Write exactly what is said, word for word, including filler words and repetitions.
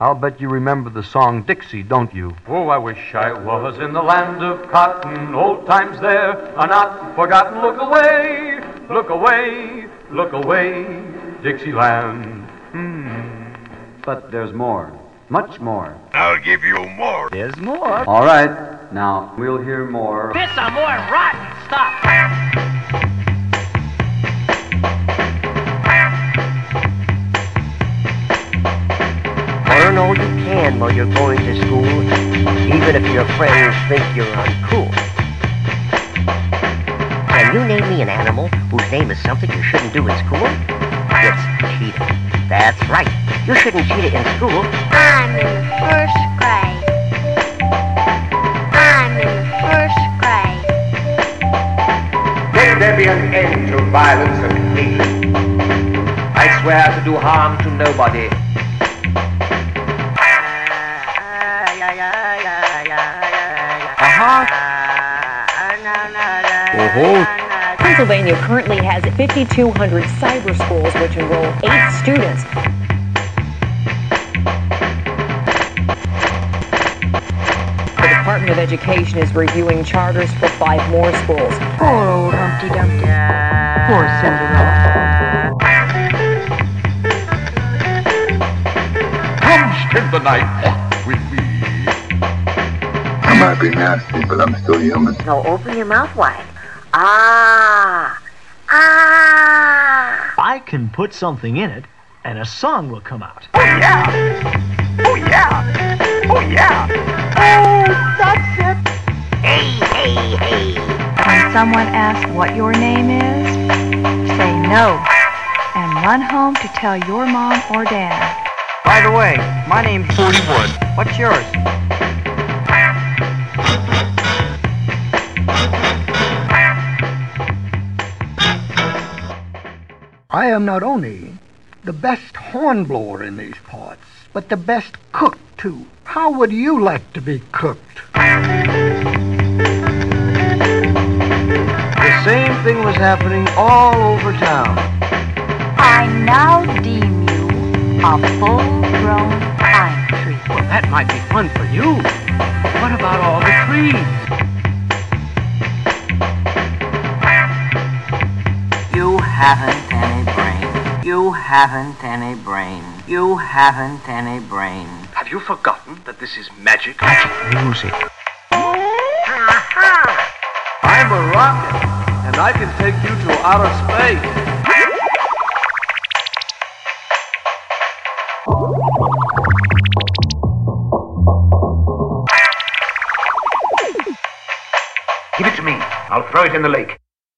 I'll bet you remember the song Dixie, don't you? Oh, I wish I was in the land of cotton, old times there are not forgotten. Look away, look away, look away, Dixieland. Hmm. But there's more, much more. I'll give you more. There's more. All right, now we'll hear more. Here's some more rotten stuff. Learn all you can while you're going to school, even if your friends think you're uncool. Can you name me an animal whose name is something you shouldn't do in school? It's cheetah. That's right. You shouldn't cheat it in school. I'm in the first grade. I'm in the first grade. Let there be an end to violence and hate. I swear to do harm to nobody. Uh-huh. Pennsylvania currently has fifty-two hundred cyber schools which enroll eight students. The Department of Education is reviewing charters for five more schools. Poor old Humpty Dumpty. Poor Cinderella. Come spend the night with me. I might be nasty, but I'm still human. Now open your mouth wide. Ah! Ah! I can put something in it, and a song will come out. Oh yeah! Oh yeah! Oh yeah! Oh, that's it. Hey, hey, hey! When someone asks what your name is, say no, and run home to tell your mom or dad. By the way, my name's forty-one. What's yours? I am not only the best hornblower in these parts, but the best cook, too. How would you like to be cooked? The same thing was happening all over town. I now deem you a full-grown pine tree. Well, that might be fun for you. But what about all the trees? You haven't any brain. You haven't any brain. You haven't any brain. Have you forgotten that this is magic? Magic music. I'm a rocket, and I can take you to outer space. Give it to me. I'll throw it in the lake.